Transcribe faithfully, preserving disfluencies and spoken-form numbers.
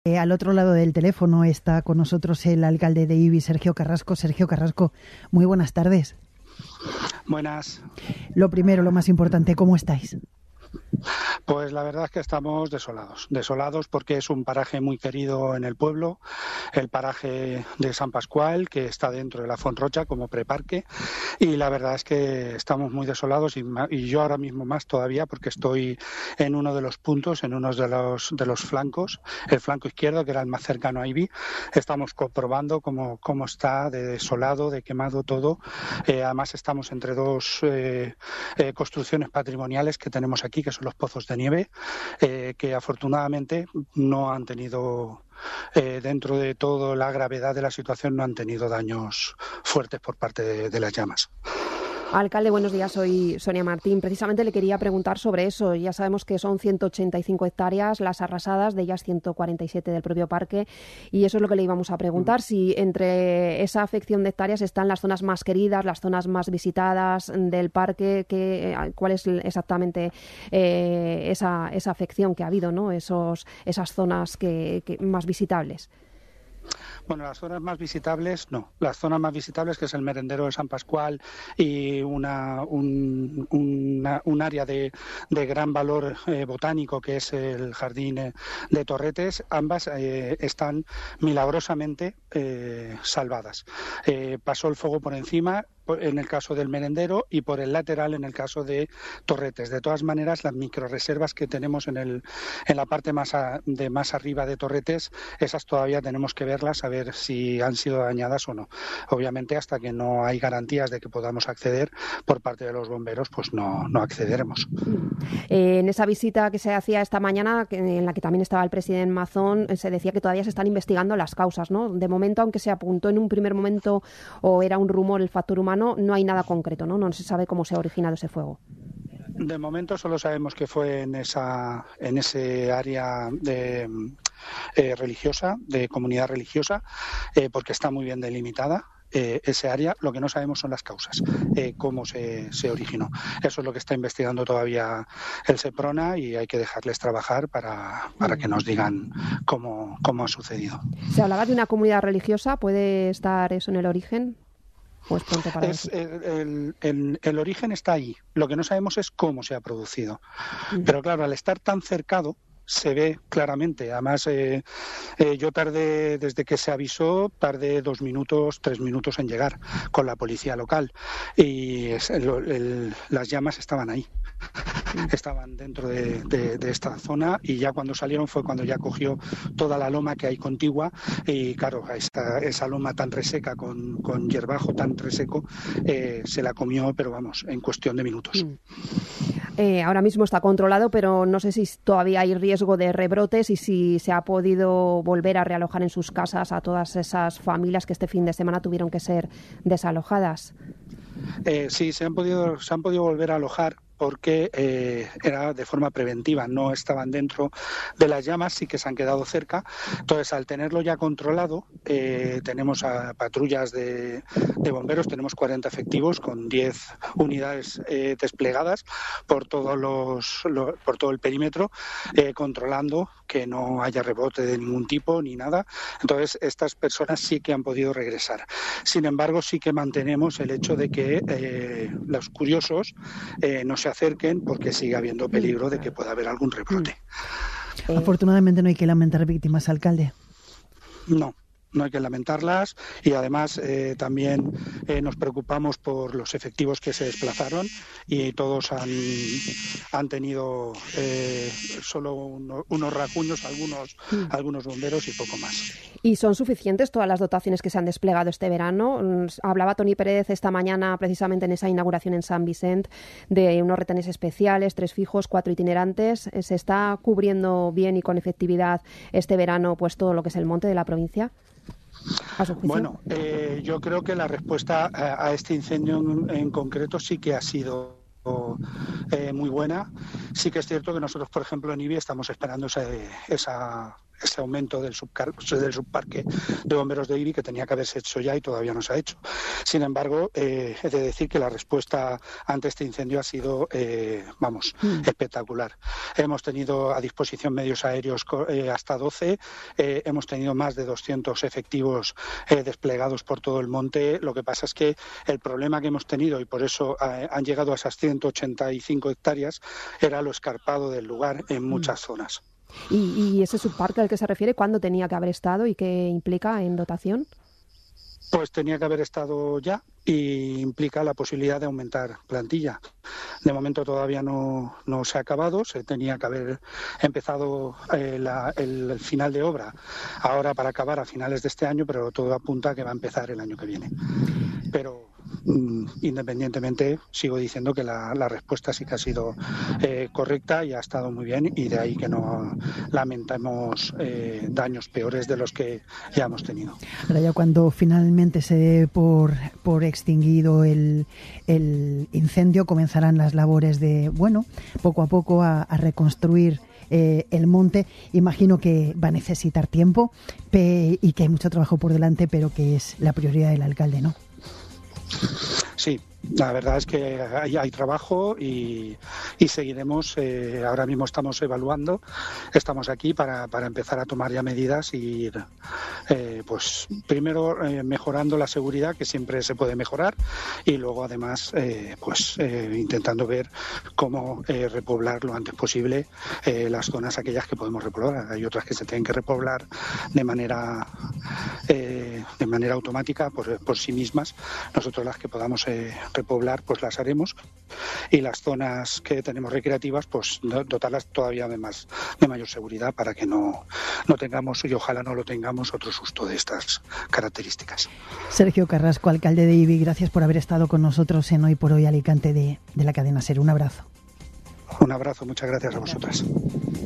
Eh, al otro lado del teléfono está con nosotros el alcalde de Ibi, Sergio Carrasco. Sergio Carrasco, muy buenas tardes. Buenas. Lo primero, lo más importante, ¿cómo estáis? Pues la verdad es que estamos desolados, desolados porque es un paraje muy querido en el pueblo, el paraje de San Pascual, que está dentro de la Fonrocha como preparque, y la verdad es que estamos muy desolados y, y yo ahora mismo más todavía porque estoy en uno de los puntos, en uno de los, de los flancos, el flanco izquierdo, que era el más cercano a Ibi. Estamos comprobando cómo, cómo está de desolado, de quemado todo. Eh, además estamos entre dos eh, eh, construcciones patrimoniales que tenemos aquí, que son los pozos de nieve, eh, que afortunadamente no han tenido, eh, dentro de toda la gravedad de la situación, no han tenido daños fuertes por parte de, de las llamas. Alcalde, buenos días, soy Sonia Martín. Precisamente le quería preguntar sobre eso. Ya sabemos que son ciento ochenta y cinco hectáreas las arrasadas, de ellas ciento cuarenta y siete del propio parque, y eso es lo que le íbamos a preguntar, si entre esa afección de hectáreas están las zonas más queridas, las zonas más visitadas del parque, que, cuál es exactamente eh, esa, esa afección que ha habido, ¿no? Esos, esas zonas que, que más visitables. Bueno, las zonas más visitables, no. Las zonas más visitables, que es el merendero de San Pascual y una, un, una, un área de, de gran valor eh, botánico, que es el jardín eh, de Torretes, ambas eh, están milagrosamente eh, salvadas. Eh, pasó el fuego por encima en el caso del merendero y por el lateral en el caso de Torretes. De todas maneras, las microreservas que tenemos en el en la parte más a, de más arriba de Torretes, esas todavía tenemos que verlas a ver si han sido dañadas o no. Obviamente, hasta que no hay garantías de que podamos acceder por parte de los bomberos, pues no, no accederemos. Eh, en esa visita que se hacía esta mañana, en la que también estaba el presidente Mazón, se decía que todavía se están investigando las causas, ¿no? De momento, aunque se apuntó en un primer momento o era un rumor el factor humano, no hay nada concreto, ¿no? No se sabe cómo se ha originado ese fuego. De momento solo sabemos que fue en esa en ese área de eh, religiosa, de comunidad religiosa, eh, porque está muy bien delimitada. Eh, ese área, lo que no sabemos son las causas, eh, cómo se, se originó. Eso es lo que está investigando todavía el Seprona y hay que dejarles trabajar para, para que nos digan cómo, cómo ha sucedido. Se hablaba de una comunidad religiosa, ¿puede estar eso en el origen? Pues pronto para es, el, el, el, el origen está ahí. Lo que no sabemos es cómo se ha producido. Uh-huh. Pero claro, al estar tan cercado, se ve claramente. Además, eh, eh, yo tardé, desde que se avisó, tardé dos minutos, tres minutos en llegar con la policía local. Y es, el, el, las llamas estaban ahí. Estaban dentro de, de, de esta zona y ya cuando salieron fue cuando ya cogió toda la loma que hay contigua y claro, esta, esa loma tan reseca con, con hierbajo tan reseco eh, se la comió, pero vamos, en cuestión de minutos. Mm. Eh, ahora mismo está controlado, pero no sé si todavía hay riesgo de rebrotes y si se ha podido volver a realojar en sus casas a todas esas familias que este fin de semana tuvieron que ser desalojadas. Eh, sí, se han podido, se han podido volver a alojar porque eh, era de forma preventiva, no estaban dentro de las llamas, sí que se han quedado cerca. Entonces, al tenerlo ya controlado, eh, tenemos a patrullas de, de bomberos, tenemos cuarenta efectivos con diez unidades eh, desplegadas por todos los, lo, por todo el perímetro, eh, controlando que no haya rebote de ningún tipo ni nada. Entonces, estas personas sí que han podido regresar. Sin embargo, sí que mantenemos el hecho de que eh, los curiosos eh, no se acerquen porque sigue habiendo peligro de que pueda haber algún rebrote. Afortunadamente no hay que lamentar víctimas, alcalde. No. No hay que lamentarlas y además eh, también eh, nos preocupamos por los efectivos que se desplazaron y todos han, han tenido eh, solo uno, unos rasguños, algunos, mm. algunos bomberos y poco más. ¿Y son suficientes todas las dotaciones que se han desplegado este verano? Hablaba Toni Pérez esta mañana precisamente en esa inauguración en San Vicente de unos retenes especiales, tres fijos, cuatro itinerantes. ¿Se está cubriendo bien y con efectividad este verano pues todo lo que es el monte de la provincia? Bueno, eh, yo creo que la respuesta a, a este incendio en, en concreto sí que ha sido eh, muy buena. Sí que es cierto que nosotros, por ejemplo, en Ibi estamos esperando esa, esa, ese aumento del, subcar del subparque de bomberos de Ibi, que tenía que haberse hecho ya y todavía no se ha hecho. Sin embargo, eh, he de decir que la respuesta ante este incendio ha sido, eh, vamos, mm. espectacular. Hemos tenido a disposición medios aéreos eh, hasta doce, eh, hemos tenido más de doscientos efectivos eh, desplegados por todo el monte. Lo que pasa es que el problema que hemos tenido, y por eso eh, han llegado a esas ciento ochenta y cinco hectáreas, era lo escarpado del lugar en muchas mm. zonas. ¿Y, y ese subparque al que se refiere, cuándo tenía que haber estado y qué implica en dotación? Pues tenía que haber estado ya y implica la posibilidad de aumentar plantilla. De momento todavía no, no se ha acabado, se tenía que haber empezado eh, la, el, el final de obra ahora para acabar a finales de este año, pero todo apunta a que va a empezar el año que viene. Pero mm, independientemente, sigo diciendo que la, la respuesta sí que ha sido eh, correcta y ha estado muy bien, y de ahí que no lamentemos eh, daños peores de los que ya hemos tenido. Ahora ya cuando finalmente se dé por, por extinguido el, el incendio, comenzarán las labores de, bueno, poco a poco a, a reconstruir eh, el monte. Imagino que va a necesitar tiempo pe, y que hay mucho trabajo por delante, pero que es la prioridad del alcalde, ¿no? Sí, la verdad es que hay, hay trabajo y, y seguiremos. Eh, ahora mismo estamos evaluando, estamos aquí para, para empezar a tomar ya medidas y ir, eh, pues primero eh, mejorando la seguridad, que siempre se puede mejorar, y luego además eh, pues eh, intentando ver cómo eh, repoblar lo antes posible eh, las zonas aquellas que podemos repoblar. Hay otras que se tienen que repoblar de manera eh, de manera automática por, por sí mismas. Nosotros las que podamos eh, repoblar pues las haremos, y las zonas que tenemos recreativas pues dotarlas todavía de más de mayor seguridad para que no, no tengamos, y ojalá no lo tengamos, otro susto de estas características. Sergio Carrasco, alcalde de Ibi, gracias por haber estado con nosotros en Hoy por Hoy Alicante de, de la cadena SER. Un abrazo. Un abrazo, muchas gracias a vosotras.